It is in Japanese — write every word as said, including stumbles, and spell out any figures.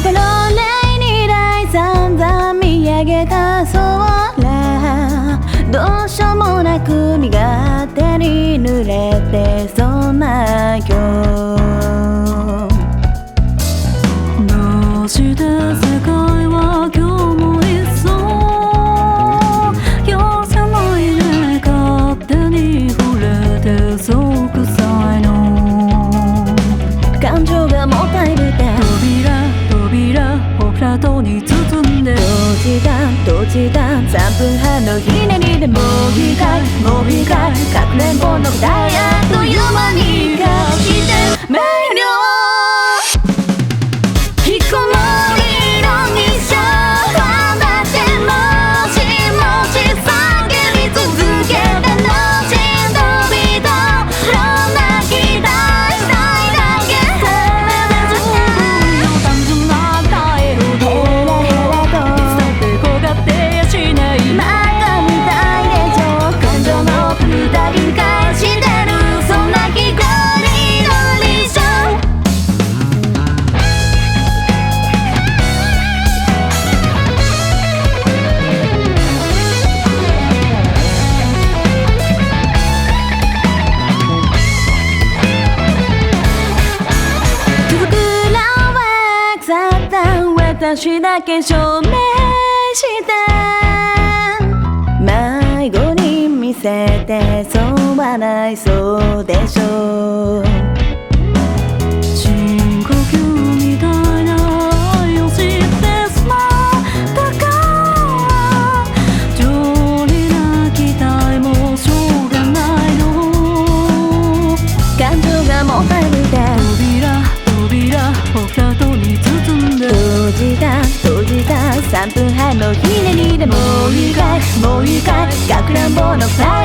パロレに来散々見上げた空、どうしようもなく身勝手に濡れてそんな今日、どうして世界は今日も一層容赦ないね、勝手に触れてそう臭いの、感情がもったいぶって扉扉オブラートに包んで閉じた閉じたさんぷんはんのひねりでもういいかいもういいかい、かくれんぼの答えあっという間に隠して明瞭、引きこもりの日常だってもしもし叫び続けてのしんどびとろ泣き出したいだけ、単純な態度とヘラヘラといつだって焦がってしない、バカみたいでしょ、感情の無駄に返してる、そんな気が私だけ証明して迷子に見せてそうはないそうでしょう、深呼吸みたいな愛を知ってしまったから情に泣きたいもうしょうがないの、感情がもったいぶって扉扉オブラートに包んで閉じた閉じたさんぷんはんのひねりでもういいかいもういいかい、かくれんぼのフライ